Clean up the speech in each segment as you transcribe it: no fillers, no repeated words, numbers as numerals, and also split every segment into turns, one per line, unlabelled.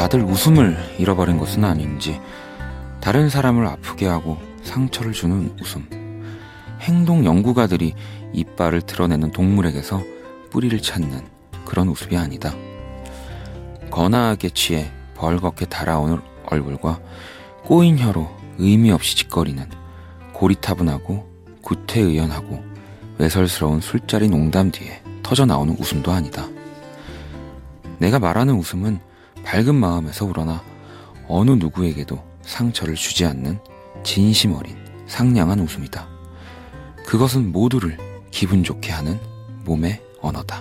다들 웃음을 잃어버린 것은 아닌지, 다른 사람을 아프게 하고 상처를 주는 웃음. 행동 연구가들이 이빨을 드러내는 동물에게서 뿌리를 찾는 그런 웃음이 아니다. 거나하게 취해 벌겋게 달아오는 얼굴과 꼬인 혀로 의미 없이 짓거리는 고리타분하고 구태의연하고 외설스러운 술자리 농담 뒤에 터져나오는 웃음도 아니다. 내가 말하는 웃음은 밝은 마음에서 우러나 어느 누구에게도 상처를 주지 않는 진심 어린 상냥한 웃음이다. 그것은 모두를 기분 좋게 하는 몸의 언어다.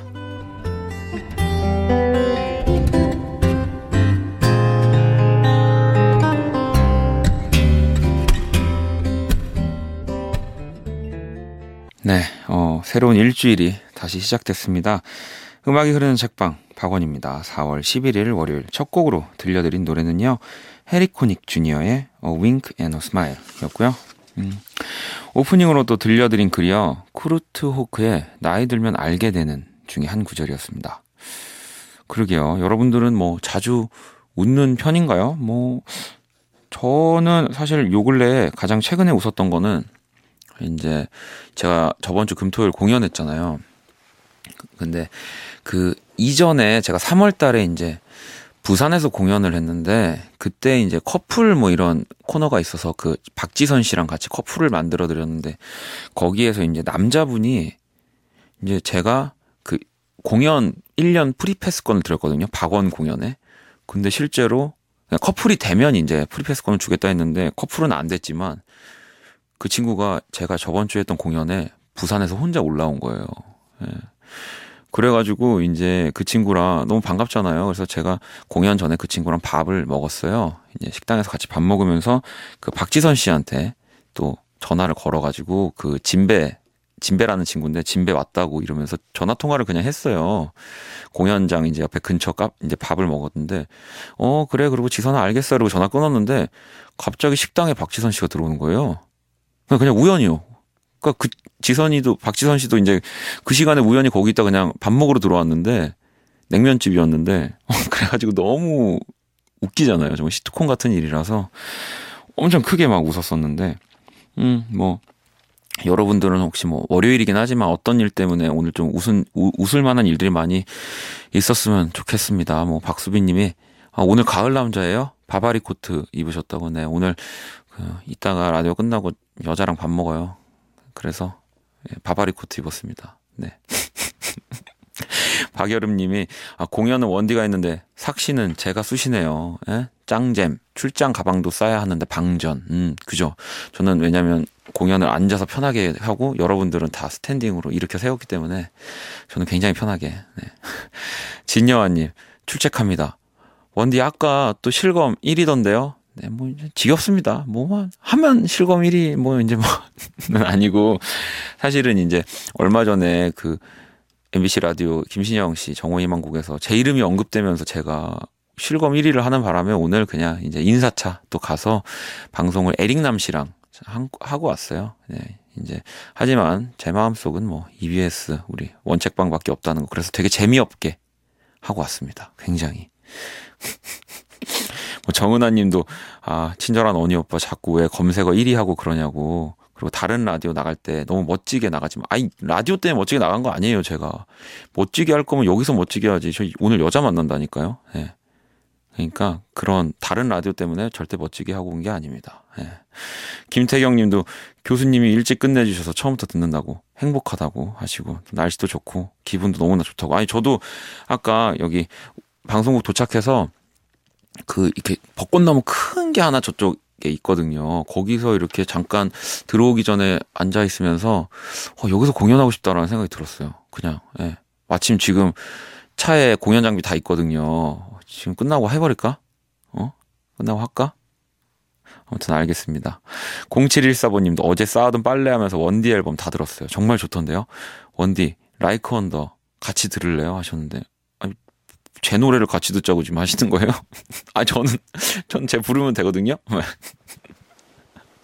네, 새로운 일주일이 다시 시작됐습니다. 음악이 흐르는 책방 박원입니다. 4월 11일 월요일 첫 곡으로 들려드린 노래는요, 해리코닉 주니어의 A Wink and a Smile 였고요. 오프닝으로 또 들려드린 글이요, 쿠르트 호크의 나이 들면 알게 되는 중에 한 구절이었습니다. 그러게요. 여러분들은 뭐 자주 웃는 편인가요? 저는 사실 요 근래에 가장 최근에 웃었던 거는 이제 제가 저번 주 금토일 공연했잖아요. 근데 그 이전에 제가 3월 달에 이제 부산에서 공연을 했는데, 그때 이제 커플 뭐 이런 코너가 있어서 그 박지선 씨랑 같이 커플을 만들어 드렸는데, 거기에서 이제 남자분이 이제 제가 그 공연 1년 프리패스권을 드렸거든요. 박원 공연에. 근데 실제로 커플이 되면 이제 프리패스권을 주겠다 했는데 커플은 안 됐지만, 그 친구가 제가 저번 주에 했던 공연에 부산에서 혼자 올라온 거예요. 예. 그래가지고 이제 그 친구랑 너무 반갑잖아요. 그래서 제가 공연 전에 그 친구랑 밥을 먹었어요. 이제 식당에서 같이 밥 먹으면서 그 박지선 씨한테 또 전화를 걸어가지고, 그 진배라는 친구인데 진배 왔다고 이러면서 전화 통화를 그냥 했어요. 공연장 이제 옆에 근처 이제 밥을 먹었는데, 그래, 그리고 지선아 알겠어, 그러고 전화 끊었는데 갑자기 식당에 박지선 씨가 들어오는 거예요. 그냥 우연히요. 그러니까 그 박지선 씨도 이제 그 시간에 우연히 거기 있다 그냥 밥 먹으러 들어왔는데, 냉면집이었는데, 그래가지고 너무 웃기잖아요. 정말 시트콤 같은 일이라서 엄청 크게 막 웃었었는데, 여러분들은 혹시 뭐 월요일이긴 하지만 어떤 일 때문에 오늘 좀 웃을 만한 일들이 많이 있었으면 좋겠습니다. 박수빈님이 오늘 가을 남자예요? 바바리 코트 입으셨다고. 네, 오늘 이따가 라디오 끝나고 여자랑 밥 먹어요. 그래서 바바리 코트 입었습니다. 네. 박여름님이 공연은 원디가 했는데 삭시는 제가 쑤시네요. 예? 짱잼 출장 가방도 싸야 하는데 방전. 그죠. 저는 왜냐면 공연을 앉아서 편하게 하고 여러분들은 다 스탠딩으로 일으켜 세웠기 때문에 저는 굉장히 편하게. 네. 진여아님 출첵합니다. 원디 아까 또 실검 1위던데요. 네, 지겹습니다. 하면 실검 1위, 는 아니고, 사실은 이제, 얼마 전에 그, MBC 라디오 김신영 씨 정오희망곡에서 제 이름이 언급되면서 제가 실검 1위를 하는 바람에 오늘 그냥 이제 인사차 또 가서 방송을 에릭남 씨랑 하고 왔어요. 네, 이제, 하지만 제 마음속은 EBS, 우리 원책방밖에 없다는 거. 그래서 되게 재미없게 하고 왔습니다. 굉장히. 정은아 님도, 친절한 언니 오빠 자꾸 왜 검색어 1위 하고 그러냐고. 그리고 다른 라디오 나갈 때 너무 멋지게 나가지 마. 라디오 때문에 멋지게 나간 거 아니에요, 제가. 멋지게 할 거면 여기서 멋지게 해야지. 저 오늘 여자 만난다니까요. 네. 그러니까 그런 다른 라디오 때문에 절대 멋지게 하고 온 게 아닙니다. 네. 김태경 님도 교수님이 일찍 끝내주셔서 처음부터 듣는다고, 행복하다고 하시고, 날씨도 좋고, 기분도 너무나 좋다고. 저도 아까 여기 방송국 도착해서 이렇게 벚꽃나무 큰 게 하나 저쪽에 있거든요. 거기서 이렇게 잠깐 들어오기 전에 앉아 있으면서 여기서 공연하고 싶다라는 생각이 들었어요. 그냥. 예. 마침 지금 차에 공연 장비 다 있거든요. 지금 끝나고 해버릴까? 끝나고 할까? 아무튼 알겠습니다. 0714번님도 어제 쌓아둔 빨래하면서 원디 앨범 다 들었어요. 정말 좋던데요. 원디 라이크 언더 같이 들을래요? 하셨는데, 제 노래를 같이 듣자고 지금 하시는 거예요? 저는 제 부르면 되거든요?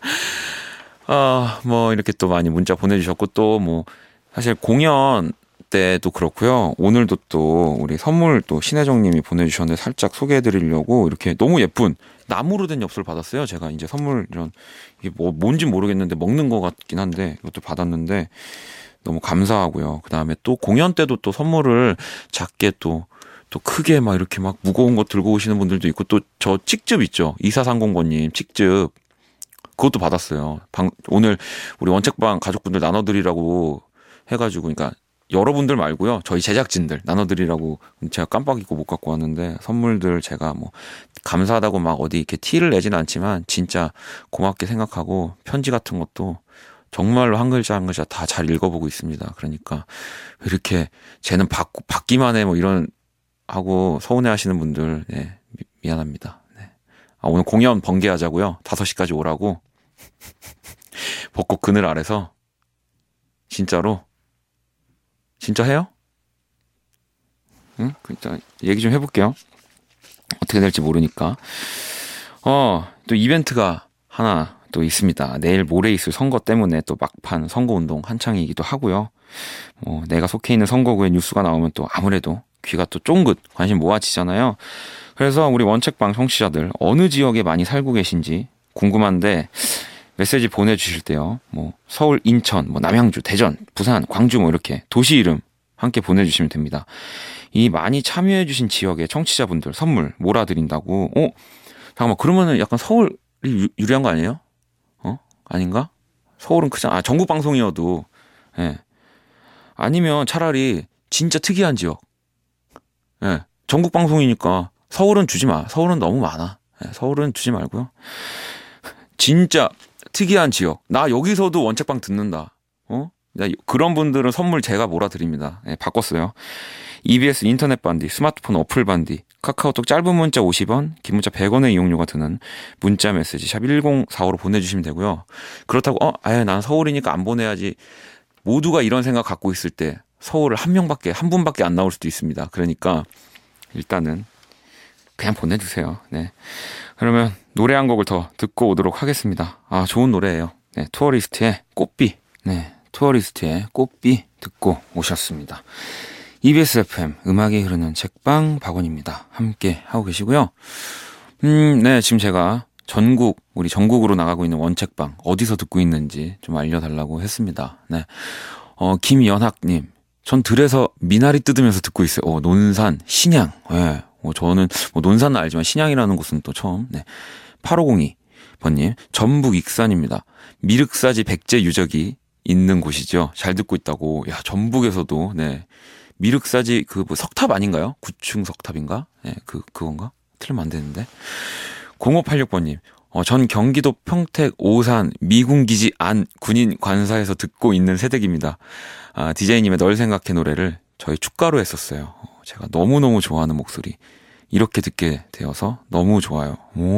이렇게 또 많이 문자 보내주셨고, 또 사실 공연 때도 그렇고요. 오늘도 또 우리 선물 또 신혜정님이 보내주셨는데 살짝 소개해드리려고 이렇게 너무 예쁜 나무로 된 엽서를 받았어요. 제가 이제 선물 이런 이게 뭐 뭔지 모르겠는데 먹는 것 같긴 한데 이것도 받았는데 너무 감사하고요. 그 다음에 또 공연 때도 또 선물을 작게 또 크게 막 이렇게 막 무거운 거 들고 오시는 분들도 있고 또 저 찍즙 있죠. 2430번님 찍즙 그것도 받았어요. 오늘 우리 원책방 가족분들 나눠드리라고 해가지고 그러니까 여러분들 말고요. 저희 제작진들 나눠드리라고 제가 깜빡 잊고 못 갖고 왔는데 선물들 제가 뭐 감사하다고 막 어디 이렇게 티를 내진 않지만 진짜 고맙게 생각하고 편지 같은 것도 정말로 한 글자 한 글자 다 잘 읽어보고 있습니다. 그러니까 이렇게 쟤는 받기만 해 뭐 이런 하고 서운해하시는 분들 네, 미안합니다. 네. 오늘 공연 번개하자고요. 5시까지 오라고 벚꽃 그늘 아래서 진짜로 진짜 해요? 응? 일단 얘기 좀 해볼게요. 어떻게 될지 모르니까. 또 이벤트가 하나 또 있습니다. 내일 모레 있을 선거 때문에 또 막판 선거운동 한창이기도 하고요. 내가 속해 있는 선거구의 뉴스가 나오면 또 아무래도 귀가 또 쫑긋 관심 모아지잖아요. 그래서 우리 원책방 청취자들 어느 지역에 많이 살고 계신지 궁금한데 메시지 보내주실 때요. 뭐 서울, 인천, 뭐 남양주, 대전, 부산, 광주 뭐 이렇게 도시 이름 함께 보내주시면 됩니다. 이 많이 참여해주신 지역의 청취자분들 선물 몰아드린다고. 잠깐만 그러면은 약간 서울이 유리한 거 아니에요? 아닌가? 서울은 크잖아. 전국 방송이어도 예. 아니면 차라리 진짜 특이한 지역. 예. 전국 방송이니까 서울은 주지 마. 서울은 너무 많아. 예. 서울은 주지 말고요. 진짜 특이한 지역. 나 여기서도 원책방 듣는다. 그런 분들은 선물 제가 몰아드립니다. 예, 바꿨어요. EBS 인터넷 반디, 스마트폰 어플 반디, 카카오톡 짧은 문자 50원, 긴 문자 100원의 이용료가 드는 문자 메시지 샵 1045로 보내주시면 되고요. 그렇다고 난 서울이니까 안 보내야지. 모두가 이런 생각 갖고 있을 때 서울을 한 분밖에 안 나올 수도 있습니다. 그러니까 일단은 그냥 보내주세요. 네. 그러면 노래 한 곡을 더 듣고 오도록 하겠습니다. 좋은 노래예요. 네, 투어리스트의 꽃비. 네, 투어리스트의 꽃비 듣고 오셨습니다. EBS FM 음악이 흐르는 책방 박원입니다. 함께 하고 계시고요. 네, 지금 제가 우리 전국으로 나가고 있는 원책방 어디서 듣고 있는지 좀 알려달라고 했습니다. 네, 김연학님, 전 들에서 미나리 뜯으면서 듣고 있어요. 논산, 신양. 네. 저는 논산은 알지만 신양이라는 곳은 또 처음. 네. 8502번님, 전북 익산입니다. 미륵사지 백제 유적이 있는 곳이죠. 잘 듣고 있다고. 야, 전북에서도 네. 미륵사지 뭐 석탑 아닌가요? 9층 석탑인가? 네, 그건가? 틀리면 안 되는데. 0586번님, 전 경기도 평택 오산 미군기지 안 군인 관사에서 듣고 있는 새댁입니다. DJ님의 널 생각해 노래를 저희 축가로 했었어요. 제가 너무너무 좋아하는 목소리. 이렇게 듣게 되어서 너무 좋아요.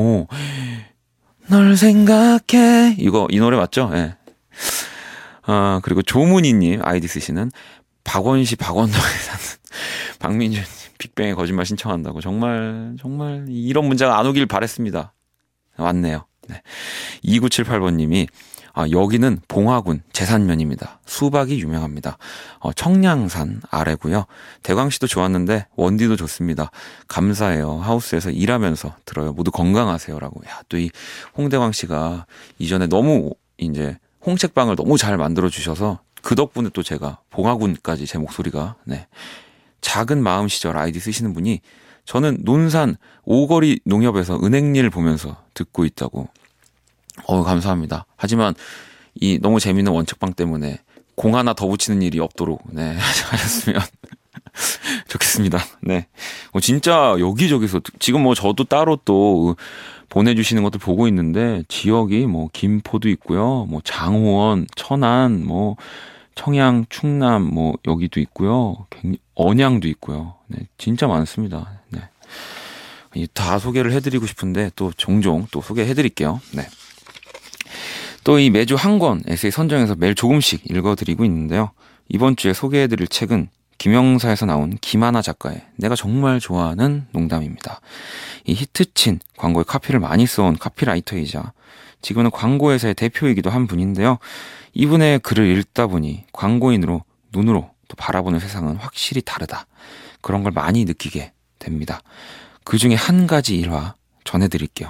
널 생각해. 이 노래 맞죠? 예. 네. 그리고 조문희님 아이디 쓰시는 박원시 박원동에 사는 박민준님 빅뱅의 거짓말 신청한다고. 정말 이런 문자가 안 오길 바랬습니다. 왔네요. 네. 2978번님이 여기는 봉화군 제산면입니다. 수박이 유명합니다. 청량산 아래고요. 대광시도 좋았는데 원디도 좋습니다. 감사해요. 하우스에서 일하면서 들어요. 모두 건강하세요라고. 야, 또 이 홍대광씨가 이전에 너무 이제 홍책방을 너무 잘 만들어 주셔서 그 덕분에 또 제가 봉화군까지 제 목소리가 네. 작은 마음 시절 아이디 쓰시는 분이 저는 논산 오거리 농협에서 은행일 보면서 듣고 있다고. 감사합니다. 하지만 이 너무 재밌는 원책방 때문에 공 하나 더 붙이는 일이 없도록 네 하셨으면 좋겠습니다. 네, 진짜 여기저기서 지금 저도 따로 또 보내주시는 것들 보고 있는데 지역이 김포도 있고요, 장호원, 천안, 청양, 충남 여기도 있고요, 언양도 있고요. 네, 진짜 많습니다. 네, 다 소개를 해드리고 싶은데 또 종종 또 소개해드릴게요. 네. 또 이 매주 한 권 에세이 선정해서 매일 조금씩 읽어드리고 있는데요. 이번 주에 소개해드릴 책은 김영사에서 나온 김하나 작가의 내가 정말 좋아하는 농담입니다. 이 히트친 광고에 카피를 많이 써온 카피라이터이자 지금은 광고회사의 대표이기도 한 분인데요. 이분의 글을 읽다 보니 광고인으로 눈으로 또 바라보는 세상은 확실히 다르다. 그런 걸 많이 느끼게 됩니다. 그 중에 한 가지 일화 전해드릴게요.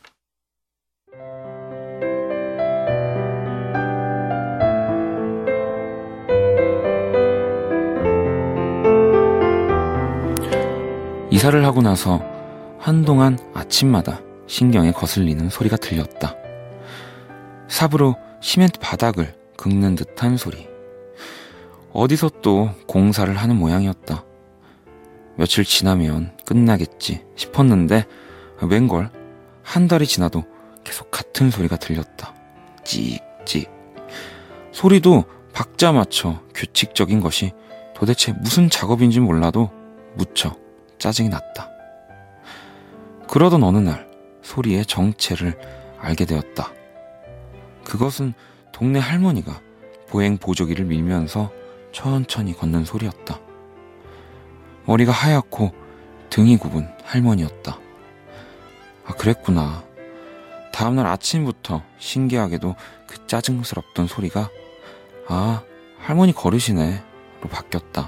이사를 하고 나서 한동안 아침마다 신경에 거슬리는 소리가 들렸다. 삽으로 시멘트 바닥을 긁는 듯한 소리. 어디서 또 공사를 하는 모양이었다. 며칠 지나면 끝나겠지 싶었는데 웬걸 한 달이 지나도 계속 같은 소리가 들렸다. 찍찍. 소리도 박자 맞춰 규칙적인 것이 도대체 무슨 작업인지 몰라도 무척 짜증이 났다. 그러던 어느 날 소리의 정체를 알게 되었다. 그것은 동네 할머니가 보행 보조기를 밀면서 천천히 걷는 소리였다. 머리가 하얗고 등이 굽은 할머니였다. 아, 그랬구나. 다음날 아침부터 신기하게도 그 짜증스럽던 소리가 아, 할머니 걸으시네 로 바뀌었다.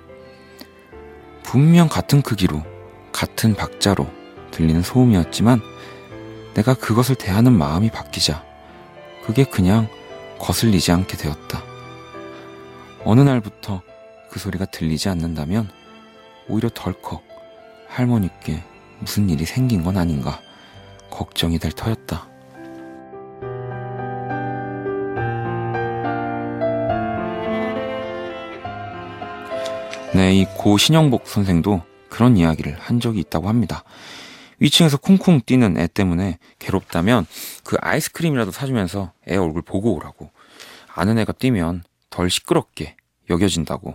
분명 같은 크기로 같은 박자로 들리는 소음이었지만 내가 그것을 대하는 마음이 바뀌자 그게 그냥 거슬리지 않게 되었다. 어느 날부터 그 소리가 들리지 않는다면 오히려 덜컥 할머니께 무슨 일이 생긴 건 아닌가 걱정이 될 터였다. 네, 이 고 신영복 선생도 그런 이야기를 한 적이 있다고 합니다. 위층에서 쿵쿵 뛰는 애 때문에 괴롭다면 그 아이스크림이라도 사주면서 애 얼굴 보고 오라고. 아는 애가 뛰면 덜 시끄럽게 여겨진다고.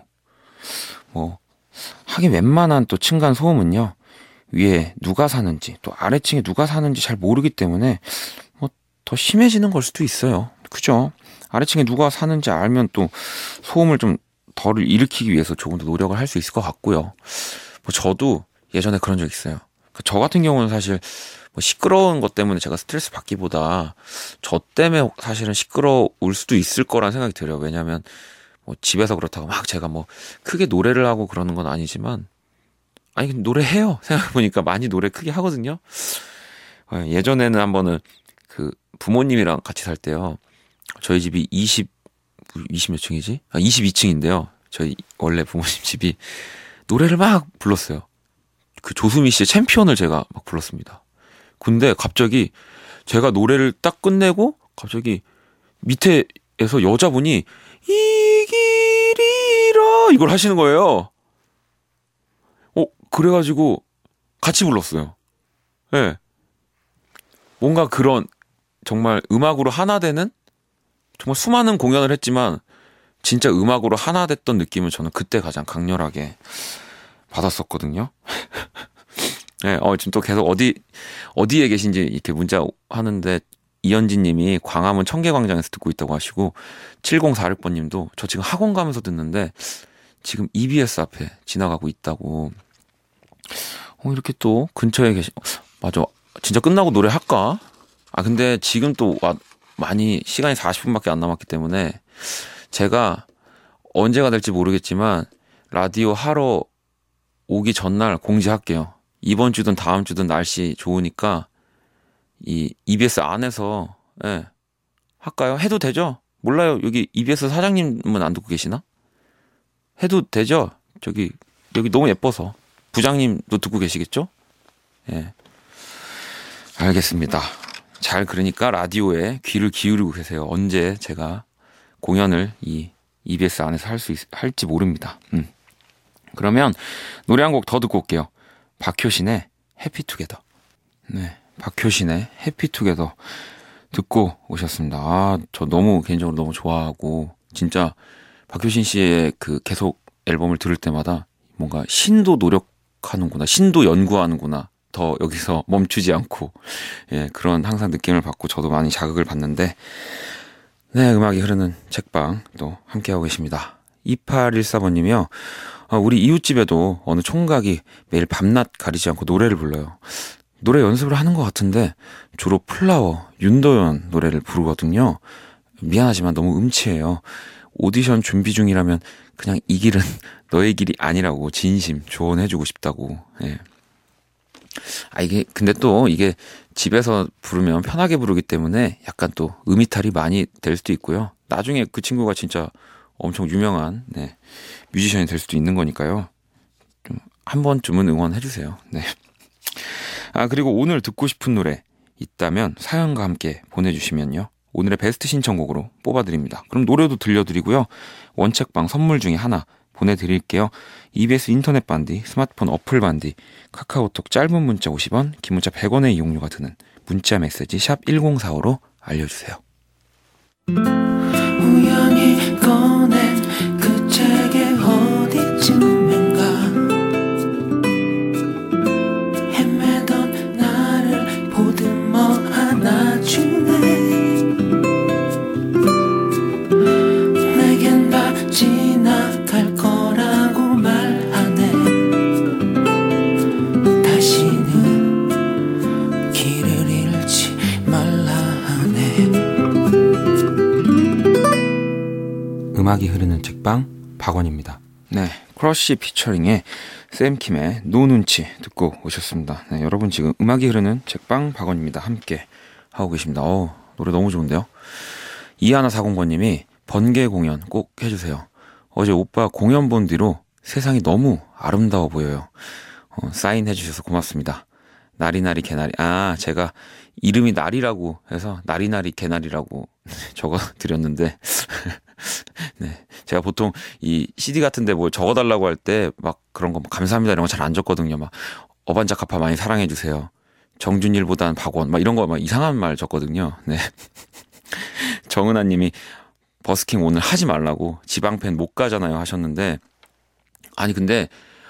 하긴 웬만한 또 층간 소음은요, 위에 누가 사는지 또 아래층에 누가 사는지 잘 모르기 때문에 더 심해지는 걸 수도 있어요. 그죠? 아래층에 누가 사는지 알면 또 소음을 좀 덜 일으키기 위해서 조금 더 노력을 할 수 있을 것 같고요. 저도 예전에 그런 적 있어요. 저 같은 경우는 사실 시끄러운 것 때문에 제가 스트레스 받기보다 저 때문에 사실은 시끄러울 수도 있을 거란 생각이 들어요. 왜냐하면 집에서 그렇다고 막 제가 크게 노래를 하고 그러는 건 아니지만 아니 노래해요. 생각해보니까 많이 노래 크게 하거든요. 예전에는 한번은 그 부모님이랑 같이 살 때요. 저희 집이 20 몇 층이지? 22층인데요. 저희 원래 부모님 집이 노래를 막 불렀어요. 그 조수미 씨의 챔피언을 제가 막 불렀습니다. 근데 갑자기 제가 노래를 딱 끝내고 갑자기 밑에서 여자분이 이길이라 이걸 하시는 거예요. 그래가지고 같이 불렀어요. 예. 네. 뭔가 그런 정말 음악으로 하나 되는 정말 수많은 공연을 했지만 진짜 음악으로 하나 됐던 느낌을 저는 그때 가장 강렬하게 받았었거든요. 네, 지금 또 계속 어디에 계신지 이렇게 문자 하는데 이현진 님이 광화문 청계광장에서 듣고 있다고 하시고 7046번 님도 저 지금 학원 가면서 듣는데 지금 EBS 앞에 지나가고 있다고. 이렇게 또 근처에 맞아. 진짜 끝나고 노래 할까? 근데 지금 또 많이 시간이 40분밖에 안 남았기 때문에 제가 언제가 될지 모르겠지만 라디오 하러 오기 전날 공지할게요. 이번 주든 다음 주든 날씨 좋으니까 이 EBS 안에서 할까요? 해도 되죠? 몰라요. 여기 EBS 사장님은 안 듣고 계시나? 해도 되죠? 여기 너무 예뻐서 부장님도 듣고 계시겠죠? 예. 알겠습니다. 잘 그러니까 라디오에 귀를 기울이고 계세요. 언제 제가 공연을 이 EBS 안에서 할지 모릅니다. 그러면 노래 한 곡 더 듣고 올게요. 박효신의 해피투게더. 네, 박효신의 해피투게더 듣고 오셨습니다. 저 개인적으로 너무 좋아하고 진짜 박효신 씨의 그 계속 앨범을 들을 때마다 뭔가 신도 노력하는구나, 신도 연구하는구나. 더 여기서 멈추지 않고 그런 항상 느낌을 받고 저도 많이 자극을 받는데 네, 음악이 흐르는 책방 또 함께하고 계십니다. 2814번님이요. 우리 이웃집에도 어느 총각이 매일 밤낮 가리지 않고 노래를 불러요. 노래 연습을 하는 것 같은데 주로 플라워, 윤도현 노래를 부르거든요. 미안하지만 너무 음치예요. 오디션 준비 중이라면 그냥 이 길은 너의 길이 아니라고 진심 조언해주고 싶다고. 예. 이게 근데 또 이게 집에서 부르면 편하게 부르기 때문에 약간 또 음이탈이 많이 될 수도 있고요. 나중에 그 친구가 진짜 엄청 유명한 네, 뮤지션이 될 수도 있는 거니까요. 좀 한 번쯤은 응원해주세요. 네. 그리고 오늘 듣고 싶은 노래 있다면 사연과 함께 보내주시면요. 오늘의 베스트 신청곡으로 뽑아드립니다. 그럼 노래도 들려드리고요. 원책방 선물 중에 하나 보내드릴게요. EBS 인터넷 반디, 스마트폰 어플 반디, 카카오톡 짧은 문자 50원, 긴 문자 100원의 이용료가 드는 문자 메시지 샵 1045로 알려주세요. 우연히 꺼낸 그 책의 어디쯤인가 헤매던 나를 보듬어 안아주네. 내겐 다 지나갈 거라고 말하네. 다시는 길을 잃지 말라 하네. 음악이 흐르는 책방 박원입니다. 네, 크러쉬 피처링의 샘킴의 노 눈치 듣고 오셨습니다. 네, 여러분 지금 음악이 흐르는 책방 박원입니다. 함께 하고 계십니다. 노래 너무 좋은데요. 2140번님이 번개 공연 꼭 해주세요. 어제 오빠 공연 본 뒤로 세상이 너무 아름다워 보여요. 사인해 주셔서 고맙습니다. 나리나리 개나리. 제가 이름이 나리라고 해서 나리나리 개나리라고 적어드렸는데 네, 제가 보통 이 CD 같은데 뭐 적어달라고 할 때 막 그런 거 감사합니다 이런 거 잘 안 적거든요. 막 어반자카파 많이 사랑해 주세요. 정준일보단 박원 막 이런 거 막 이상한 말 적거든요. 네. 정은아님이 버스킹 오늘 하지 말라고 지방팬 못 가잖아요 하셨는데 근데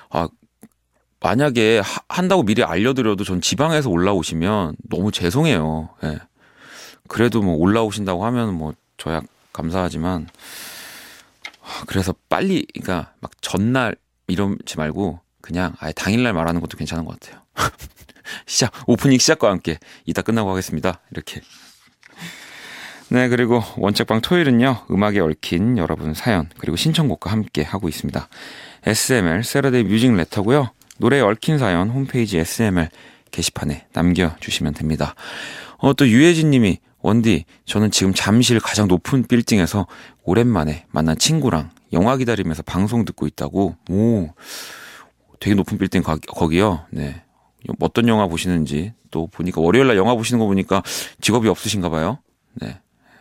만약에 한다고 미리 알려드려도 전 지방에서 올라오시면 너무 죄송해요. 예. 그래도 뭐 올라오신다고 하면 뭐 저야 감사하지만 그래서 빨리 그러니까 막 전날 이러지 말고 그냥 아예 당일날 말하는 것도 괜찮은 것 같아요. 오프닝 시작과 함께 이따 끝나고 하겠습니다. 이렇게. 네, 그리고 원책방 토요일은요, 음악에 얽힌 여러분 사연, 그리고 신청곡과 함께 하고 있습니다. SML, 세러데이 뮤직 레터고요. 노래에 얽힌 사연 홈페이지 SML 게시판에 남겨주시면 됩니다. 또 유혜진 님이, 원디, 저는 지금 잠실 가장 높은 빌딩에서 오랜만에 만난 친구랑 영화 기다리면서 방송 듣고 있다고. 되게 높은 빌딩 거기요. 네. 어떤 영화 보시는지 또 보니까 월요일날 영화 보시는 거 보니까 직업이 없으신가 봐요. 네.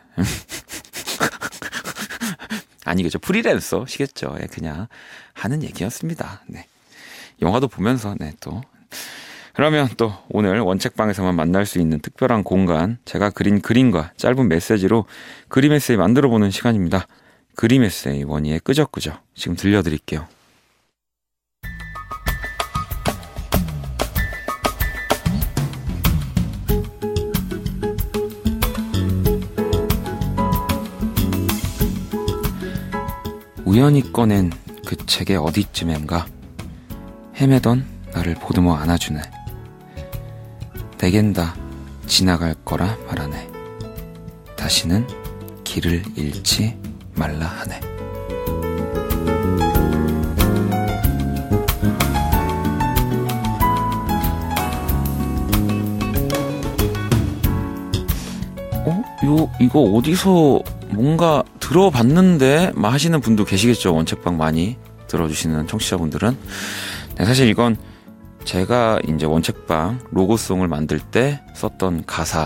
아니겠죠. 프리랜서시겠죠. 그냥 하는 얘기였습니다. 네. 영화도 보면서 또 그러면 또 오늘 원책방에서만 만날 수 있는 특별한 공간, 제가 그린 그림과 짧은 메시지로 그림 에세이 만들어보는 시간입니다. 그림 에세이 원희의 끄적끄적 지금 들려드릴게요. 우연히 꺼낸 그 책의 어디쯤엔가 헤매던 나를 보듬어 안아주네. 내겐 다 지나갈 거라 말하네. 다시는 길을 잃지 말라 하네. 이거 어디서 뭔가 들어봤는데 막 하시는 분도 계시겠죠. 원책방 많이 들어주시는 청취자분들은. 네, 사실 이건 제가 이제 원책방 로고송을 만들 때 썼던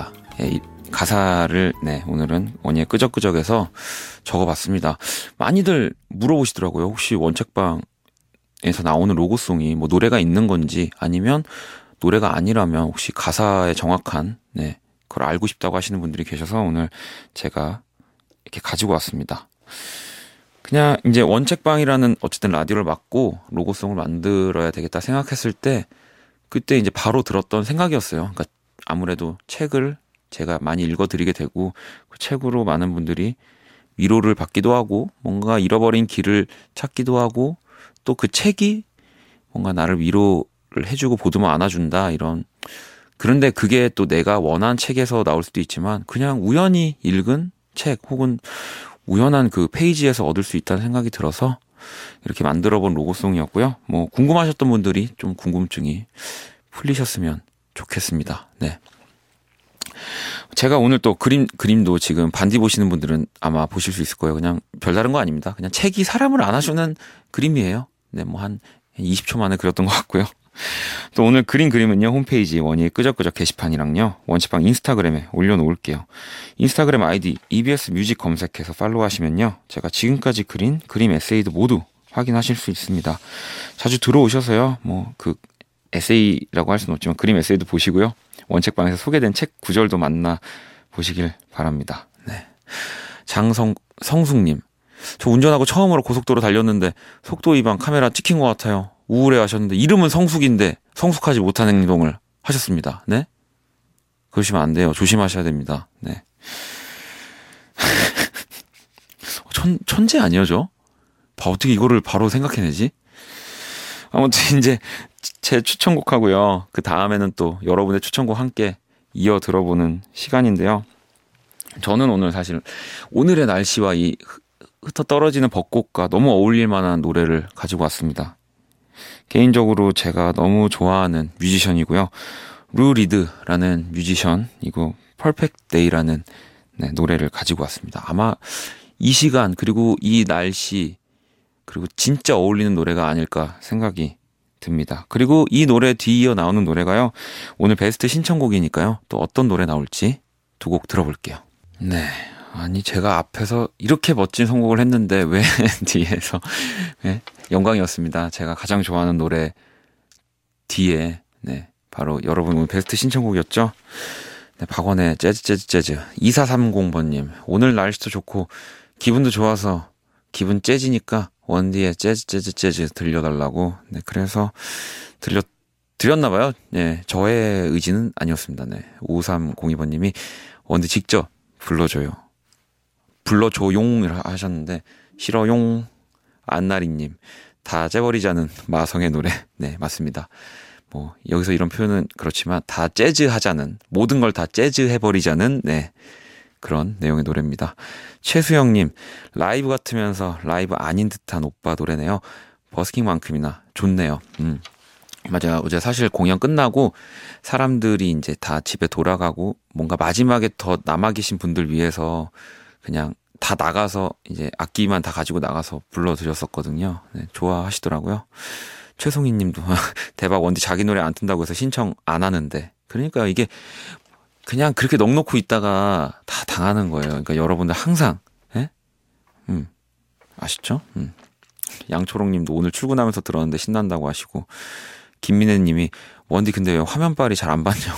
가사를 오늘은 원희의 끄적끄적에서 적어봤습니다. 많이들 물어보시더라고요. 혹시 원책방에서 나오는 로고송이 뭐 노래가 있는 건지 아니면 노래가 아니라면 혹시 가사의 정확한 그걸 알고 싶다고 하시는 분들이 계셔서 오늘 제가 이렇게 가지고 왔습니다. 그냥 이제 원책방이라는 어쨌든 라디오를 맡고 로고송을 만들어야 되겠다 생각했을 때 그때 이제 바로 들었던 생각이었어요. 그러니까 아무래도 책을 제가 많이 읽어드리게 되고 그 책으로 많은 분들이 위로를 받기도 하고 뭔가 잃어버린 길을 찾기도 하고 또 그 책이 뭔가 나를 위로를 해주고 보듬어 안아준다 이런. 그런데 그게 또 내가 원한 책에서 나올 수도 있지만 그냥 우연히 읽은 책 혹은 우연한 그 페이지에서 얻을 수 있다는 생각이 들어서 이렇게 만들어본 로고송이었고요. 뭐 궁금하셨던 분들이 좀 궁금증이 풀리셨으면 좋겠습니다. 네. 제가 오늘 또 그림도 지금 반디 보시는 분들은 아마 보실 수 있을 거예요. 그냥 별다른 거 아닙니다. 그냥 책이 사람을 안아주는 그림이에요. 네, 뭐 한 20초 만에 그렸던 것 같고요. 또 오늘 그림은요, 홈페이지 원희의 끄적끄적 게시판이랑요, 원치방 인스타그램에 올려놓을게요. 인스타그램 아이디 EBS 뮤직 검색해서 팔로우 하시면요, 제가 지금까지 그린 그림 에세이도 모두 확인하실 수 있습니다. 자주 들어오셔서요, 뭐 그 에세이라고 할 수는 없지만 그림 에세이도 보시고요, 원책방에서 소개된 책 구절도 만나 보시길 바랍니다. 네. 성숙님, 저 운전하고 처음으로 고속도로 달렸는데 속도 위반 카메라 찍힌 것 같아요. 우울해 하셨는데 이름은 성숙인데 성숙하지 못한 행동을 하셨습니다. 네? 그러시면 안 돼요. 조심하셔야 됩니다. 네. 천재 아니에요, 저? 어떻게 이거를 바로 생각해내지? 아무튼 이제 제 추천곡하고요. 그 다음에는 또 여러분의 추천곡 함께 이어 들어보는 시간인데요. 저는 오늘 사실 오늘의 날씨와 이 흩어 떨어지는 벚꽃과 너무 어울릴 만한 노래를 가지고 왔습니다. 개인적으로 제가 너무 좋아하는 뮤지션이고요. 루 리드라는 뮤지션이고 퍼펙트 데이라는 노래를 가지고 왔습니다. 아마 이 시간 그리고 이 날씨 그리고 진짜 어울리는 노래가 아닐까 생각이 듭니다. 그리고 이 노래 뒤이어 나오는 노래가요. 오늘 베스트 신청곡이니까요. 또 어떤 노래 나올지 두 곡 들어볼게요. 네. 아니 제가 앞에서 이렇게 멋진 선곡을 했는데 왜 뒤에서 네, 영광이었습니다. 제가 가장 좋아하는 노래 뒤에 바로 여러분 오늘 베스트 신청곡이었죠. 네, 박원의 재즈 2430번님 드리는 날씨도 좋고 기분도 좋아서 기분 재즈니까 원디의 재즈 들려달라고. 네, 그래서 드렸나봐요. 네, 저의 의지는 아니었습니다. 네, 5302번님이 원디 직접 불러줘용을 하셨는데 싫어용. 안나리님 다 재버리자는 마성의 노래. 네, 맞습니다. 뭐 여기서 이런 표현은 그렇지만 다 재즈 하자는, 모든 걸 다 재즈 해버리자는 그런 내용의 노래입니다. 최수영님, 라이브 같으면서 라이브 아닌 듯한 오빠 노래네요. 버스킹만큼이나 좋네요. 맞아요. 어제 사실 공연 끝나고 사람들이 이제 다 집에 돌아가고 뭔가 마지막에 더 남아 계신 분들 위해서 그냥 다 나가서 이제 악기만 다 가지고 나가서 불러드렸었거든요. 네, 좋아하시더라고요. 최송희 님도 대박 원디 자기 노래 안 튼다고 해서 신청 안 하는데. 그러니까 이게 그냥 그렇게 넋놓고 있다가 다 당하는 거예요. 그러니까 여러분들 항상 아시죠? 양초롱 님도 오늘 출근하면서 들었는데 신난다고 하시고, 김민혜 님이 원디 근데 왜 화면빨이 잘 안 받냐고.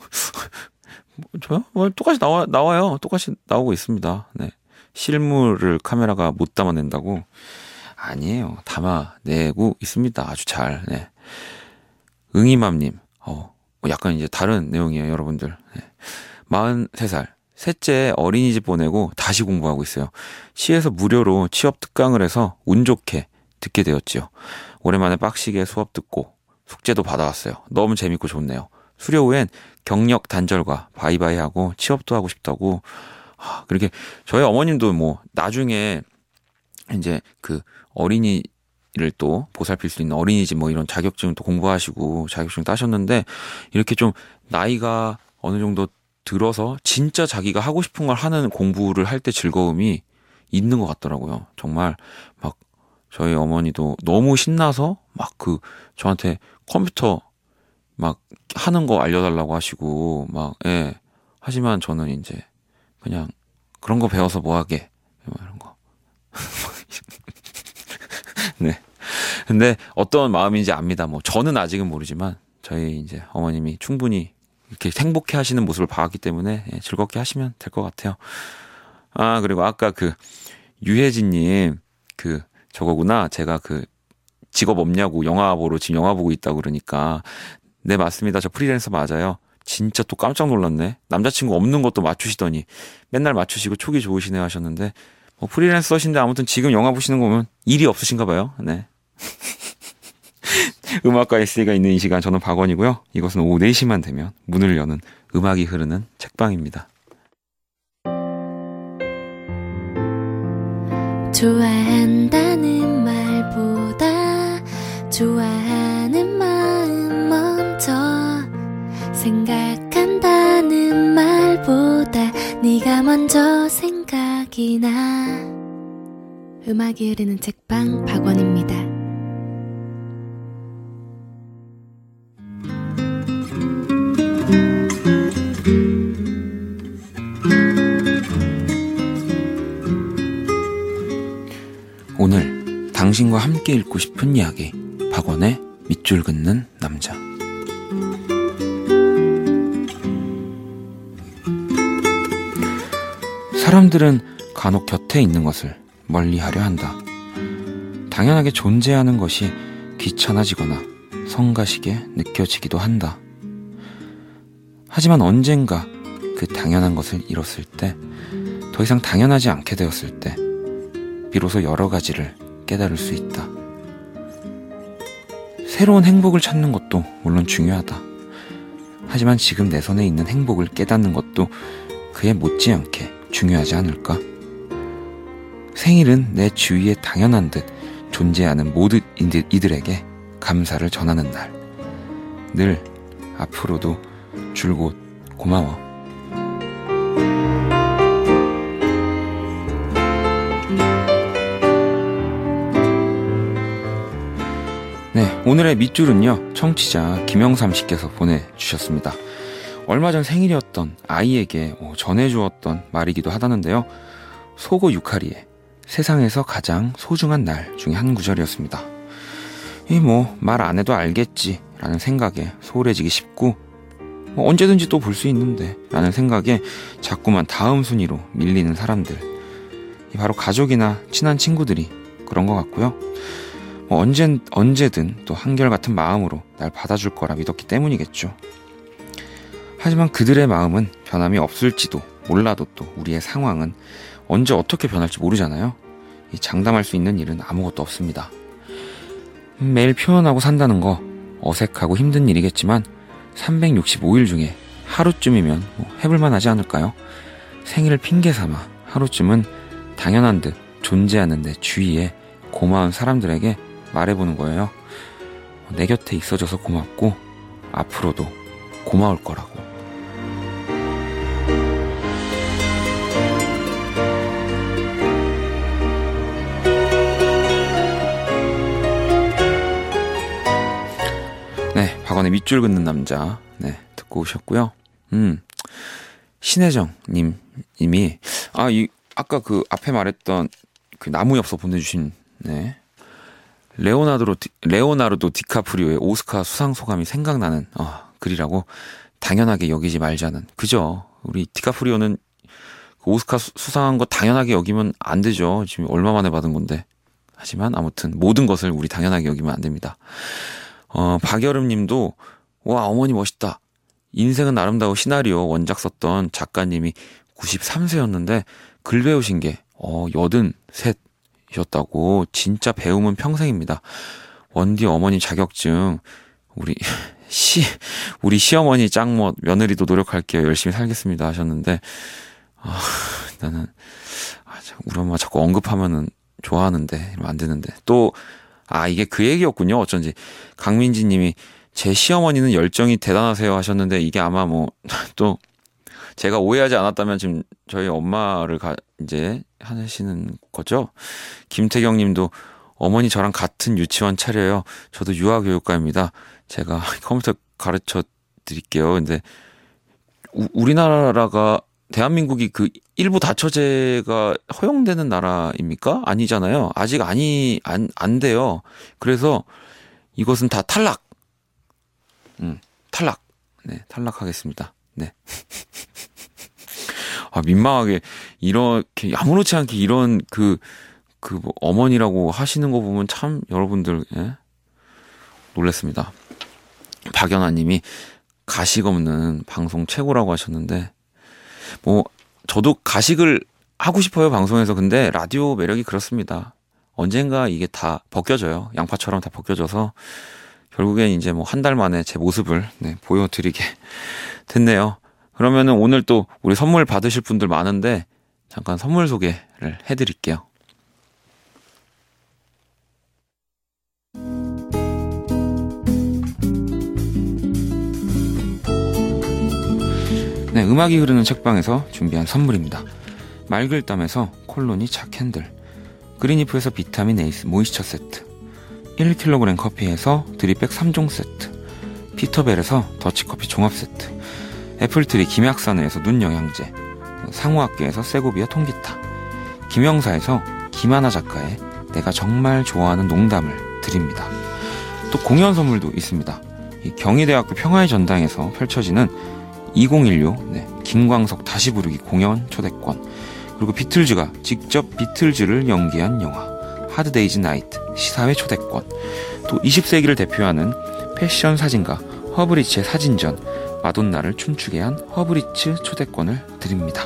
저요? 똑같이 나와요. 똑같이 나오고 있습니다. 네. 실물을 카메라가 못 담아낸다고? 아니에요. 담아내고 있습니다. 아주 잘. 네. 응이맘님, 약간 이제 다른 내용이에요, 여러분들. 네. 43살. 셋째 어린이집 보내고 다시 공부하고 있어요. 시에서 무료로 취업 특강을 해서 운 좋게 듣게 되었지요. 오랜만에 빡시게 수업 듣고 숙제도 받아왔어요. 너무 재밌고 좋네요. 수료 후엔 경력 단절과 바이바이 하고 취업도 하고 싶다고. 그렇게 저희 어머님도 뭐 나중에 이제 그 어린이를 또 보살필 수 있는 어린이집 뭐 이런 자격증 또 공부하시고 자격증 따셨는데, 이렇게 좀 나이가 어느 정도 들어서 진짜 자기가 하고 싶은 걸 하는 공부를 할 때 즐거움이 있는 것 같더라고요. 정말 막 저희 어머니도 너무 신나서 막 저한테 컴퓨터 막 하는 거 알려달라고 하시고 막, 예. 하지만 저는 이제 그냥 그런 거 배워서 뭐 하게, 이런 거. 네. 근데 어떤 마음인지 압니다. 뭐 저는 아직은 모르지만 저희 이제 어머님이 충분히 이렇게 행복해 하시는 모습을 봐왔기 때문에 즐겁게 하시면 될 것 같아요. 그리고 아까 유혜진님, 저거구나. 제가 직업 없냐고 영화 보러 지금 영화 보고 있다고 그러니까. 네, 맞습니다. 저 프리랜서 맞아요. 진짜 또 깜짝 놀랐네. 남자친구 없는 것도 맞추시더니 맨날 맞추시고 촉이 좋으시네 하셨는데, 프리랜서신데 아무튼 지금 영화 보시는 거 보면 일이 없으신가 봐요. 네. 음악과 에세이가 있는 이 시간, 저는 박원이고요. 이것은 오후 4시만 되면 문을 여는 음악이 흐르는 책방입니다.
좋아한다는 말 네가 먼저 생각이 나. 음악이 흐르는 책방 박원입니다.
오늘 당신과 함께 읽고 싶은 이야기, 박원의 밑줄 긋는 남자. 사람들은 간혹 곁에 있는 것을 멀리하려 한다. 당연하게 존재하는 것이 귀찮아지거나 성가시게 느껴지기도 한다. 하지만 언젠가 그 당연한 것을 잃었을 때, 더 이상 당연하지 않게 되었을 때, 비로소 여러 가지를 깨달을 수 있다. 새로운 행복을 찾는 것도 물론 중요하다. 하지만 지금 내 손에 있는 행복을 깨닫는 것도 그에 못지않게 중요하지 않을까? 생일은 내 주위에 당연한 듯 존재하는 모든 이들에게 감사를 전하는 날. 늘 앞으로도 줄곧 고마워. 네, 오늘의 밑줄은요, 청취자 김영삼 씨께서 보내주셨습니다. 얼마 전 생일이었던 아이에게 전해주었던 말이기도 하다는데요. 속어 유카리의 세상에서 가장 소중한 날 중에 한 구절이었습니다. 말 안 해도 알겠지 라는 생각에 소홀해지기 쉽고, 언제든지 또 볼 수 있는데 라는 생각에 자꾸만 다음 순위로 밀리는 사람들, 바로 가족이나 친한 친구들이 그런 것 같고요. 언제든 또 한결같은 마음으로 날 받아줄 거라 믿었기 때문이겠죠. 하지만 그들의 마음은 변함이 없을지도 몰라도 또 우리의 상황은 언제 어떻게 변할지 모르잖아요. 장담할 수 있는 일은 아무것도 없습니다. 매일 표현하고 산다는 거 어색하고 힘든 일이겠지만 365일 중에 하루쯤이면 해볼만 하지 않을까요? 생일을 핑계 삼아 하루쯤은 당연한 듯 존재하는 내 주위에 고마운 사람들에게 말해보는 거예요. 내 곁에 있어줘서 고맙고 앞으로도 고마울 거라고. 네, 박원의 밑줄 긋는 남자, 네, 듣고 오셨고요. 신혜정 님이 아까 그 앞에 말했던 그 나무 엽서 보내주신, 네, 레오나르도 디카프리오의 오스카 수상 소감이 생각나는 글이라고. 당연하게 여기지 말자는, 그죠? 우리 디카프리오는 그 오스카 수상한 거 당연하게 여기면 안 되죠. 지금 얼마 만에 받은 건데. 하지만 아무튼 모든 것을 우리 당연하게 여기면 안 됩니다. 박여름 님도, 와, 어머니 멋있다. 인생은 아름다워 시나리오 원작 썼던 작가님이 93세였는데 글 배우신 게 83이셨다고. 진짜 배움은 평생입니다. 원디 어머니 자격증 우리 시어머니 짱멋, 며느리도 노력할게요. 열심히 살겠습니다 하셨는데, 나는 우리 엄마 자꾸 언급하면은 좋아하는데 이러면 안 되는데. 또 이게 그 얘기였군요. 어쩐지 강민지 님이 제 시어머니는 열정이 대단하세요 하셨는데, 이게 아마 또 제가 오해하지 않았다면 지금 저희 엄마를 이제 하시는 거죠. 김태경 님도 어머니 저랑 같은 유치원 차려요. 저도 유아교육과입니다. 제가 컴퓨터 가르쳐 드릴게요. 근데 우리나라가, 대한민국이 그 일부 다처제가 허용되는 나라입니까? 아니잖아요. 아직 안 돼요. 그래서 이것은 다 탈락. 탈락. 네, 탈락하겠습니다. 네. 민망하게 이렇게 아무렇지 않게 이런 어머니라고 하시는 거 보면 참 여러분들, 예? 놀랬습니다. 박연아 님이 가식 없는 방송 최고라고 하셨는데, 저도 가식을 하고 싶어요, 방송에서. 근데 라디오 매력이 그렇습니다. 언젠가 이게 다 벗겨져요. 양파처럼 다 벗겨져서 결국엔 이제 한 달 만에 제 모습을, 네, 보여드리게 됐네요. 그러면은 오늘 또 우리 선물 받으실 분들 많은데 잠깐 선물 소개를 해드릴게요. 네, 네, 음악이 흐르는 책방에서 준비한 선물입니다. 말글담에서 콜로니 차캔들, 그린이프에서 비타민 에이스 모이스처 세트, 1kg 커피에서 드립백 3종 세트, 피터벨에서 더치커피 종합 세트, 애플트리 김약산에서 눈 영양제, 상호학계에서 세고비아 통기타, 김영사에서 김하나 작가의 내가 정말 좋아하는 농담을 드립니다. 또 공연 선물도 있습니다. 이 경희대학교 평화의 전당에서 펼쳐지는 2016 김광석 다시 부르기 공연 초대권, 그리고 비틀즈가 직접 비틀즈를 연기한 영화 하드데이즈 나이트 시사회 초대권, 또 20세기를 대표하는 패션 사진가 허브리츠의 사진전 마돈나를 춤추게 한 허브리츠 초대권을 드립니다.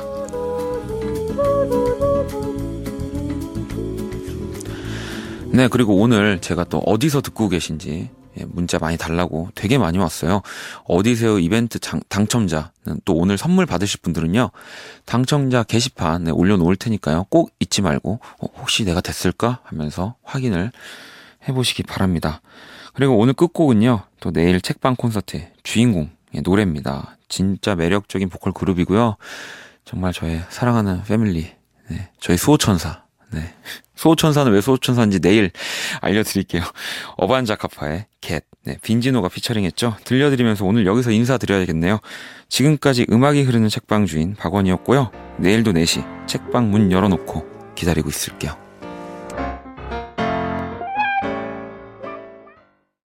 네, 그리고 오늘 제가 또 어디서 듣고 계신지 문자 많이 달라고 되게 많이 왔어요. 어디세요 이벤트 당첨자는 또 오늘 선물 받으실 분들은요, 당첨자 게시판에 올려놓을 테니까요, 꼭 잊지 말고 혹시 내가 됐을까 하면서 확인을 해보시기 바랍니다. 그리고 오늘 끝곡은요, 또 내일 책방 콘서트의 주인공의 노래입니다. 진짜 매력적인 보컬 그룹이고요, 정말 저의 사랑하는 패밀리, 저희 수호천사. 네. 수호천사는 왜 수호천사인지 내일 알려드릴게요. 어반자카파의 겟. 빈지노가 피처링했죠. 들려드리면서 오늘 여기서 인사드려야겠네요. 지금까지 음악이 흐르는 책방 주인 박원이었고요. 내일도 4시 책방 문 열어놓고 기다리고 있을게요.